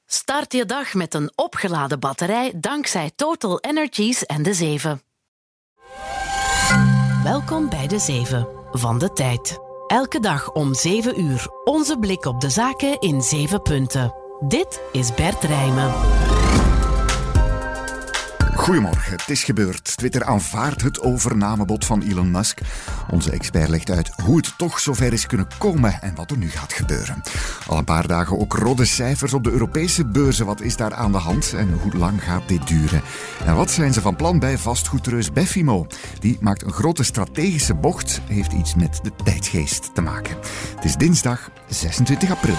Start je dag met een opgeladen batterij dankzij Total Energies en De 7. Welkom bij De 7 van De Tijd. Elke dag om 7 uur onze blik op de zaken in 7 punten. Dit is Bert Rijmen. Goedemorgen, het is gebeurd. Twitter aanvaardt het overnamebod van Elon Musk. Onze expert legt uit hoe het toch zover is kunnen komen en wat er nu gaat gebeuren. Al een paar dagen ook rode cijfers op de Europese beurzen. Wat is daar aan de hand en hoe lang gaat dit duren? En wat zijn ze van plan bij vastgoedreus Beffimo? Die maakt een grote strategische bocht, heeft iets met de tijdsgeest te maken. Het is dinsdag 26 april.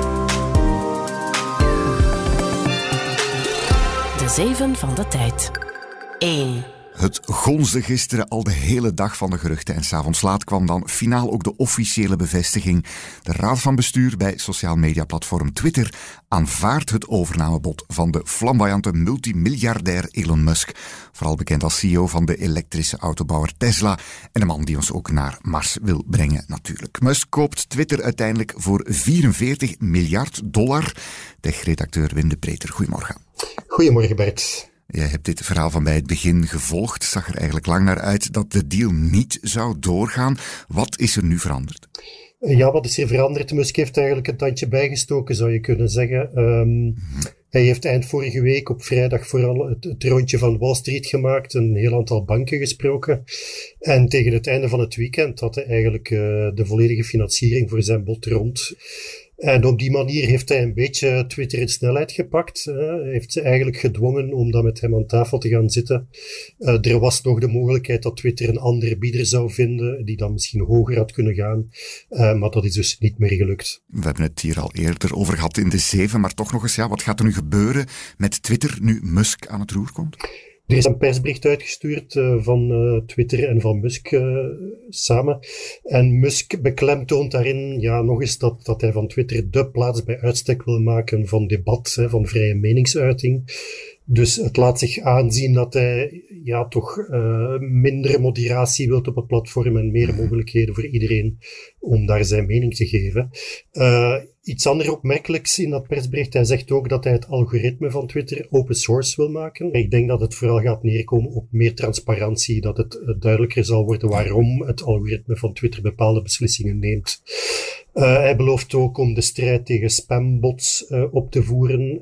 De 7 van De Tijd. 1. Het gonsde gisteren al de hele dag van de geruchten en 's avonds laat kwam dan finaal ook de officiële bevestiging. De raad van bestuur bij sociaal mediaplatform Twitter aanvaardt het overnamebod van de flamboyante multimiljardair Elon Musk, vooral bekend als CEO van de elektrische autobouwer Tesla en de man die ons ook naar Mars wil brengen natuurlijk. Musk koopt Twitter uiteindelijk voor $44 miljard. Tech-redacteur Wim de Preter, goedemorgen. Goedemorgen Bert. Jij hebt dit verhaal van bij het begin gevolgd. Zag er eigenlijk lang naar uit dat de deal niet zou doorgaan. Wat is er nu veranderd? Ja, wat is er veranderd? Musk heeft eigenlijk een tandje bijgestoken, zou je kunnen zeggen. Hij heeft eind vorige week op vrijdag vooral het rondje van Wall Street gemaakt, een heel aantal banken gesproken. En tegen het einde van het weekend had hij eigenlijk de volledige financiering voor zijn bod rond. En op die manier heeft hij een beetje Twitter in snelheid gepakt. Hij heeft ze eigenlijk gedwongen om dan met hem aan tafel te gaan zitten. Er was nog de mogelijkheid dat Twitter een andere bieder zou vinden, die dan misschien hoger had kunnen gaan. Maar dat is dus niet meer gelukt. We hebben het hier al eerder over gehad in De 7, maar toch nog eens, wat gaat er nu gebeuren met Twitter nu Musk aan het roer komt? Er is een persbericht uitgestuurd van Twitter en van Musk samen. En Musk beklemtoont daarin nog eens dat hij van Twitter de plaats bij uitstek wil maken van debat, van vrije meningsuiting. Dus het laat zich aanzien dat hij toch minder moderatie wilt op het platform en meer mogelijkheden voor iedereen om daar zijn mening te geven. Iets anders opmerkelijks in dat persbericht, hij zegt ook dat hij het algoritme van Twitter open source wil maken. Ik denk dat het vooral gaat neerkomen op meer transparantie, dat het duidelijker zal worden waarom het algoritme van Twitter bepaalde beslissingen neemt. Hij belooft ook om de strijd tegen spambots op te voeren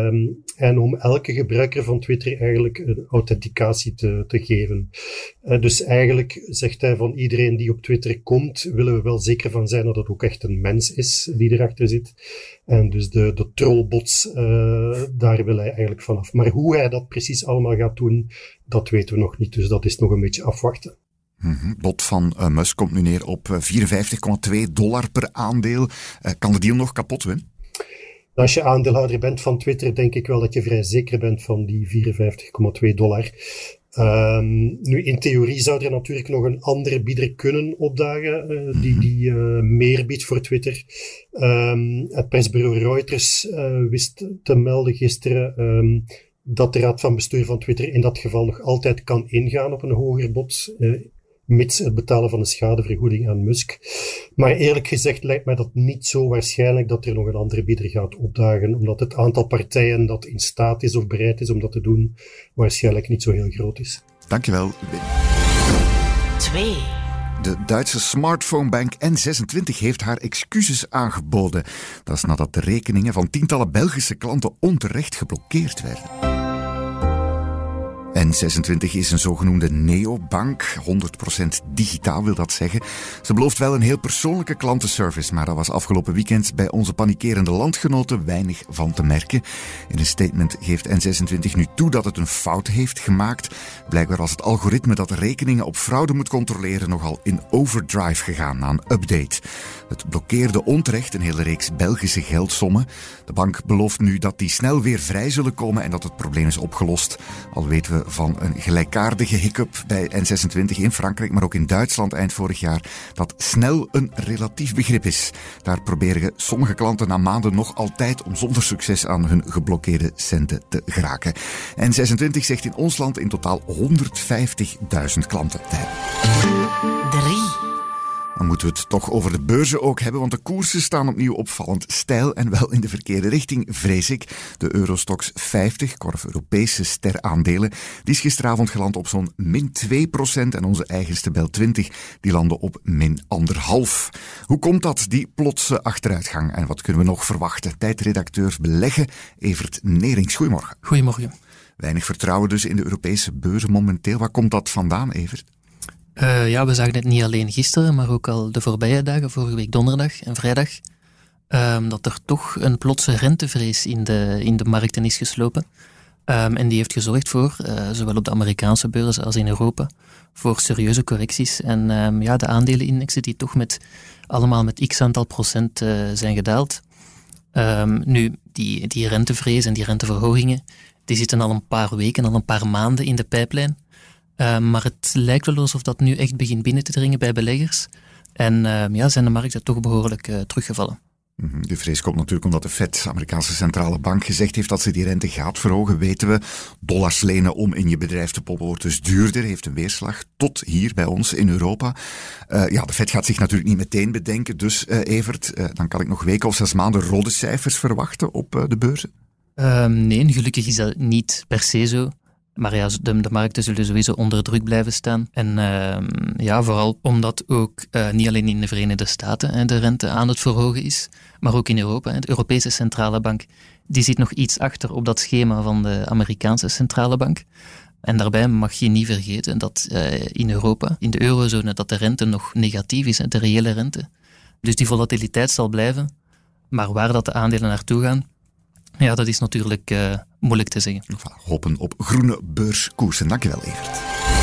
en om elke gebruiker van Twitter eigenlijk een authenticatie te geven. Dus eigenlijk zegt hij van iedereen die op Twitter komt, willen we wel zeker van zijn dat het ook echt een mens is die erachter zit. En dus de trollbots, daar wil hij eigenlijk vanaf. Maar hoe hij dat precies allemaal gaat doen, dat weten we nog niet. Dus dat is nog een beetje afwachten. Bod van Musk komt nu neer op $54,2 per aandeel. Kan de deal nog kapot, Wim? Als je aandeelhouder bent van Twitter, denk ik wel dat je vrij zeker bent van die $54,2. Nu, in theorie zou er natuurlijk nog een andere bieder kunnen opdagen, die meer biedt voor Twitter. Het persbureau Reuters wist te melden gisteren dat de raad van bestuur van Twitter in dat geval nog altijd kan ingaan op een hoger bod, mits het betalen van een schadevergoeding aan Musk. Maar eerlijk gezegd lijkt mij dat niet zo waarschijnlijk dat er nog een andere bieder gaat opdagen, omdat het aantal partijen dat in staat is of bereid is om dat te doen, waarschijnlijk niet zo heel groot is. Dankjewel. 2. De Duitse smartphonebank N26 heeft haar excuses aangeboden. Dat is nadat de rekeningen van tientallen Belgische klanten onterecht geblokkeerd werden. N26 is een zogenoemde neobank, 100% digitaal wil dat zeggen. Ze belooft wel een heel persoonlijke klantenservice, maar daar was afgelopen weekend bij onze panikerende landgenoten weinig van te merken. In een statement geeft N26 nu toe dat het een fout heeft gemaakt. Blijkbaar was het algoritme dat rekeningen op fraude moet controleren nogal in overdrive gegaan na een update. Het blokkeerde onterecht een hele reeks Belgische geldsommen. De bank belooft nu dat die snel weer vrij zullen komen en dat het probleem is opgelost. Al weten we van een gelijkaardige hiccup bij N26 in Frankrijk, maar ook in Duitsland eind vorig jaar, dat snel een relatief begrip is. Daar proberen sommige klanten na maanden nog altijd om zonder succes aan hun geblokkeerde centen te geraken. N26 zegt in ons land in totaal 150.000 klanten te hebben. 3. Dan moeten we het toch over de beurzen ook hebben, want de koersen staan opnieuw opvallend steil en wel in de verkeerde richting, vrees ik. De Eurostoxx 50, korf Europese steraandelen, die is gisteravond geland op zo'n min 2% en onze eigenste BEL 20, die landde op min 1,5%. Hoe komt dat, die plotse achteruitgang? En wat kunnen we nog verwachten? Tijdredacteur beleggen, Evert Neerings. Goedemorgen. Goedemorgen. Weinig vertrouwen dus in de Europese beurzen momenteel. Waar komt dat vandaan, Evert? We zagen het niet alleen gisteren, maar ook al de voorbije dagen, vorige week donderdag en vrijdag, dat er toch een plotse rentevrees in de markten is geslopen. En die heeft gezorgd voor, zowel op de Amerikaanse beurzen als in Europa, voor serieuze correcties. En de aandelenindexen die toch allemaal met x aantal procent zijn gedaald. Nu, die rentevrees en die renteverhogingen, die zitten al een paar weken, al een paar maanden in de pijplijn. Maar het lijkt wel alsof dat nu echt begint binnen te dringen bij beleggers. En zijn de markten toch behoorlijk teruggevallen. De vrees komt natuurlijk omdat de Fed, de Amerikaanse centrale bank, gezegd heeft dat ze die rente gaat verhogen. Weten we, dollars lenen om in je bedrijf te poppen wordt dus duurder, heeft een weerslag tot hier bij ons in Europa. De Fed gaat zich natuurlijk niet meteen bedenken, dus Evert, dan kan ik nog weken of 6 maanden rode cijfers verwachten op de beurzen? Nee, gelukkig is dat niet per se zo. Maar ja, de markten zullen sowieso onder druk blijven staan. En vooral omdat ook niet alleen in de Verenigde Staten de rente aan het verhogen is, maar ook in Europa. De Europese Centrale Bank die zit nog iets achter op dat schema van de Amerikaanse Centrale Bank. En daarbij mag je niet vergeten dat in Europa, in de eurozone, dat de rente nog negatief is, de reële rente. Dus die volatiliteit zal blijven. Maar waar dat de aandelen naartoe gaan, ja, dat is natuurlijk moeilijk te zeggen. Hopen op groene beurskoersen. Dankjewel, Evert.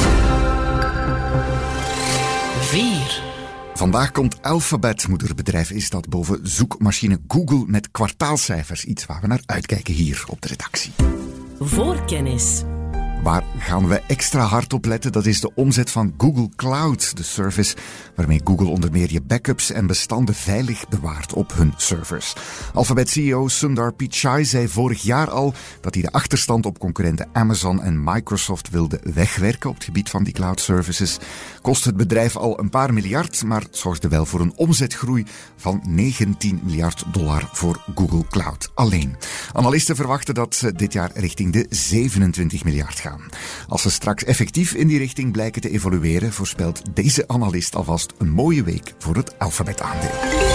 4. Vandaag komt Alphabet, moederbedrijf is dat, boven zoekmachine Google met kwartaalcijfers. Iets waar we naar uitkijken hier op de redactie. Voorkennis. Waar gaan we extra hard op letten? Dat is de omzet van Google Cloud, de service waarmee Google onder meer je backups en bestanden veilig bewaart op hun servers. Alphabet-CEO Sundar Pichai zei vorig jaar al dat hij de achterstand op concurrenten Amazon en Microsoft wilde wegwerken op het gebied van die cloud services. Kost het bedrijf al een paar miljard, maar zorgde wel voor een omzetgroei van $19 miljard voor Google Cloud alleen. Analisten verwachten dat ze dit jaar richting de 27 miljard gaan. Als ze straks effectief in die richting blijken te evolueren, voorspelt deze analist alvast een mooie week voor het Alphabet-aandeel.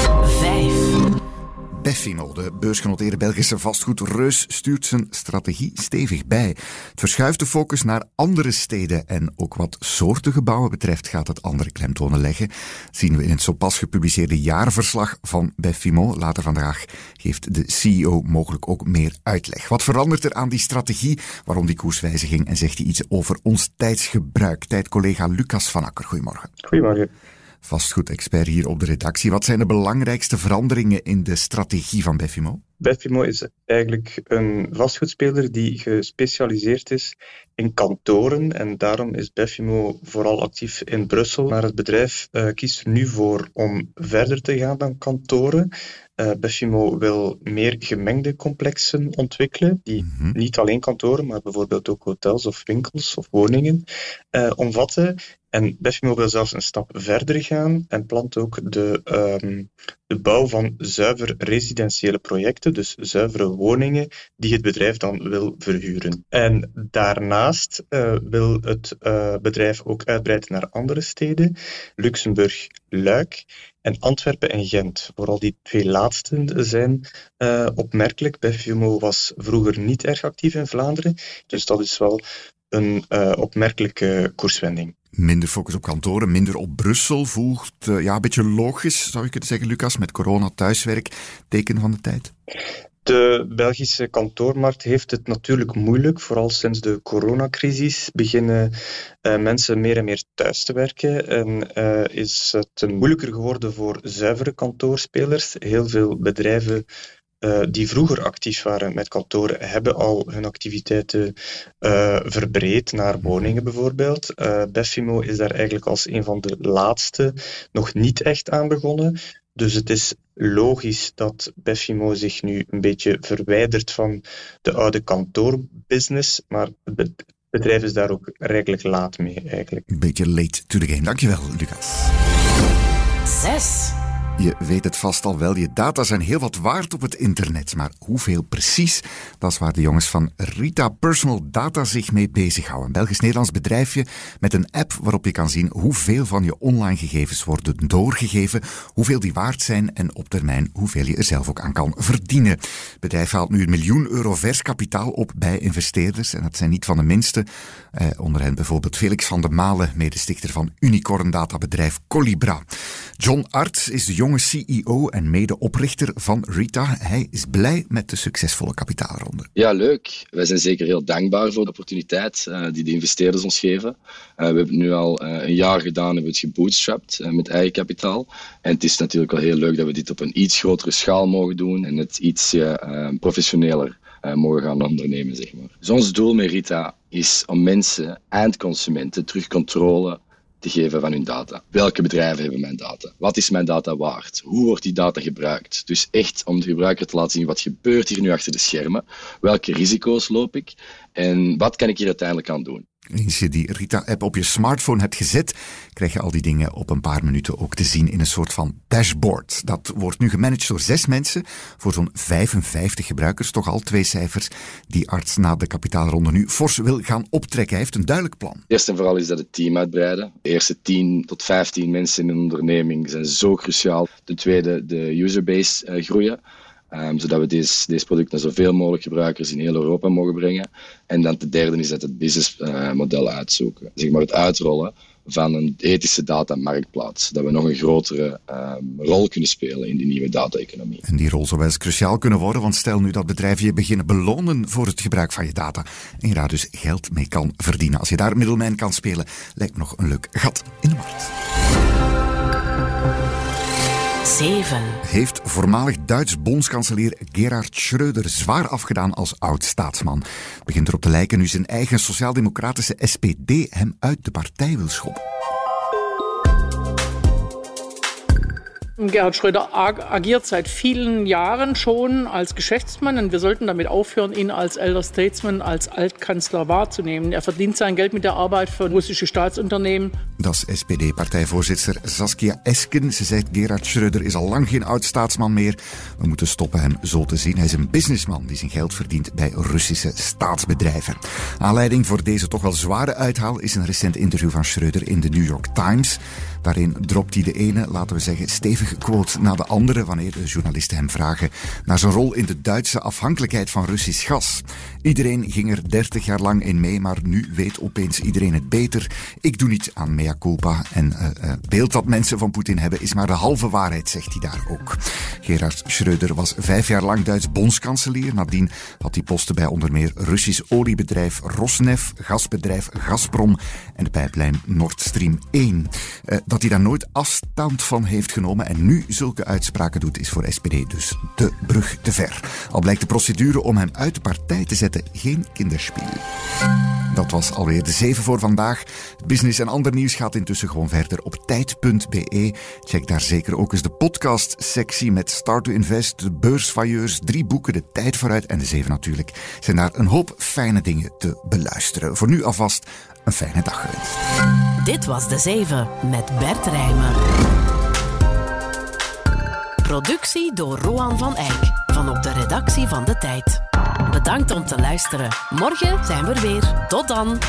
5. Beffimo, de beursgenoteerde Belgische vastgoedreus, stuurt zijn strategie stevig bij. Het verschuift de focus naar andere steden en ook wat soorten gebouwen betreft gaat het andere klemtonen leggen. Zien we in het zo pas gepubliceerde jaarverslag van Beffimo. Later vandaag geeft de CEO mogelijk ook meer uitleg. Wat verandert er aan die strategie? Waarom die koerswijziging? En zegt hij iets over ons tijdsgebruik? Tijdcollega Lucas van Akker, goedemorgen. Goedemorgen. Vastgoedexpert hier op de redactie. Wat zijn de belangrijkste veranderingen in de strategie van Beffimo? Beffimo is eigenlijk een vastgoedspeler die gespecialiseerd is in kantoren en daarom is Beffimo vooral actief in Brussel. Maar het bedrijf kiest er nu voor om verder te gaan dan kantoren. Beffimo wil meer gemengde complexen ontwikkelen, die niet alleen kantoren, maar bijvoorbeeld ook hotels of winkels of woningen omvatten. En Beffimo wil zelfs een stap verder gaan en plant ook de bouw van zuiver residentiële projecten, dus zuivere woningen, die het bedrijf dan wil verhuren. En daarnaast wil het bedrijf ook uitbreiden naar andere steden, Luxemburg, Luik en Antwerpen en Gent. Vooral die 2 laatsten zijn opmerkelijk. Beffimo was vroeger niet erg actief in Vlaanderen, dus dat is wel een opmerkelijke koerswending. Minder focus op kantoren, minder op Brussel, voegt een beetje logisch, zou je kunnen zeggen, Lucas, met corona, thuiswerk, teken van de tijd? De Belgische kantoormarkt heeft het natuurlijk moeilijk. Vooral sinds de coronacrisis beginnen mensen meer en meer thuis te werken. En is het moeilijker geworden voor zuivere kantoorspelers. Heel veel bedrijven die vroeger actief waren met kantoren, hebben al hun activiteiten verbreed naar woningen bijvoorbeeld. Beffimo is daar eigenlijk als een van de laatste nog niet echt aan begonnen. Dus het is logisch dat Beffimo zich nu een beetje verwijdert van de oude kantoorbusiness, maar het bedrijf is daar ook redelijk laat mee eigenlijk. Een beetje late to the game. Dankjewel, Lucas. 6. Je weet het vast al wel, je data zijn heel wat waard op het internet. Maar hoeveel precies? Dat is waar de jongens van Rita Personal Data zich mee bezighouden. Een Belgisch-Nederlands bedrijfje met een app waarop je kan zien hoeveel van je online gegevens worden doorgegeven, hoeveel die waard zijn en op termijn hoeveel je er zelf ook aan kan verdienen. Het bedrijf haalt nu €1 miljoen vers kapitaal op bij investeerders. En dat zijn niet van de minste. Onder hen bijvoorbeeld Felix van de Malen, medestichter van unicorn databedrijf Collibra. John Arts is de jonge CEO en medeoprichter van Rita. Hij is blij met de succesvolle kapitaalronde. Ja, leuk. Wij zijn zeker heel dankbaar voor de opportuniteit die de investeerders ons geven. We hebben het nu al een jaar gedaan, hebben we het gebootstrapped met eigen kapitaal. En het is natuurlijk wel heel leuk dat we dit op een iets grotere schaal mogen doen en het iets professioneler mogen gaan ondernemen, zeg maar. Dus ons doel met Rita is om mensen, eindconsumenten, terug controle te geven van hun data. Welke bedrijven hebben mijn data? Wat is mijn data waard? Hoe wordt die data gebruikt? Dus echt om de gebruiker te laten zien wat gebeurt hier nu achter de schermen. Welke risico's loop ik? En wat kan ik hier uiteindelijk aan doen? Eens je die Rita-app op je smartphone hebt gezet, krijg je al die dingen op een paar minuten ook te zien in een soort van dashboard. Dat wordt nu gemanaged door 6 mensen, voor zo'n 55 gebruikers, toch al 2 cijfers die Arts na de kapitaalronde nu fors wil gaan optrekken. Hij heeft een duidelijk plan. Eerst en vooral is dat het team uitbreiden. De eerste 10 tot 15 mensen in een onderneming zijn zo cruciaal. Ten tweede de userbase groeien. Zodat we deze product naar zoveel mogelijk gebruikers in heel Europa mogen brengen. En dan ten derde is dat het businessmodel uitzoeken. Zeg maar het uitrollen van een ethische datamarktplaats. Dat we nog een grotere rol kunnen spelen in die nieuwe data-economie. En die rol zou wel eens cruciaal kunnen worden, want stel nu dat bedrijven je beginnen belonen voor het gebruik van je data en je daar dus geld mee kan verdienen. Als je daar middelman kan spelen, lijkt me nog een leuk gat in de markt. 7. Heeft voormalig Duits bondskanselier Gerhard Schröder zwaar afgedaan als oud-staatsman. Het begint erop te lijken nu zijn eigen sociaal-democratische SPD hem uit de partij wil schoppen. Gerhard Schröder agiert seit vielen Jahren schon als Geschäftsmann und wir sollten damit aufhören, ihn als elder statesman, als Altkanzler wahrzunehmen. Er verdient sein Geld mit der Arbeit für russische Staatsunternehmen. Dat is SPD-partijvoorzitter Saskia Esken. Ze zegt Gerhard Schröder is al lang geen oud-staatsman meer. We moeten stoppen hem zo te zien. Hij is een businessman die zijn geld verdient bij Russische staatsbedrijven. Aanleiding voor deze toch wel zware uithaal is een recent interview van Schröder in de New York Times. Daarin dropt hij de ene, laten we zeggen, stevige quote na de andere wanneer de journalisten hem vragen naar zijn rol in de Duitse afhankelijkheid van Russisch gas. Iedereen ging er 30 jaar lang in mee, maar nu weet opeens iedereen het beter. Ik doe niet aan mea culpa en beeld dat mensen van Poetin hebben is maar de halve waarheid, zegt hij daar ook. Gerhard Schröder was 5 jaar lang Duits bondskanselier. Nadien had hij posten bij onder meer Russisch oliebedrijf Rosneft, gasbedrijf Gazprom en de pijplijn Nord Stream 1. Dat hij daar nooit afstand van heeft genomen en nu zulke uitspraken doet, is voor SPD dus de brug te ver. Al blijkt de procedure om hem uit de partij te zetten geen kinderspiel. Dat was alweer de 7 voor vandaag. Business en ander nieuws gaat intussen gewoon verder op tijd.be. Check daar zeker ook eens de podcast-sectie met Start to Invest, de beursvailleurs, 3 boeken, de tijd vooruit en de 7 natuurlijk. Zijn daar een hoop fijne dingen te beluisteren. Voor nu alvast een fijne dag gewenst. Dit was de 7 met Bert Rijmen. Productie door Roan van Eyck van op de redactie van De Tijd. Bedankt om te luisteren. Morgen zijn we er weer. Tot dan.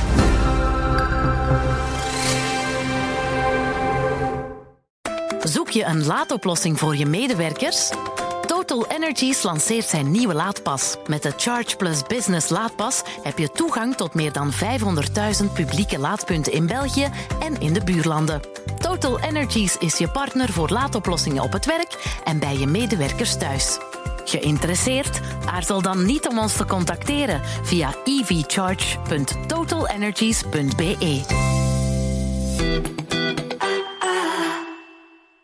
Zoek je een laadoplossing voor je medewerkers? Total Energies lanceert zijn nieuwe laadpas. Met de Charge Plus Business laadpas heb je toegang tot meer dan 500.000 publieke laadpunten in België en in de buurlanden. Total Energies is je partner voor laadoplossingen op het werk en bij je medewerkers thuis. Geïnteresseerd? Aarzel dan niet om ons te contacteren via evcharge.totalenergies.be.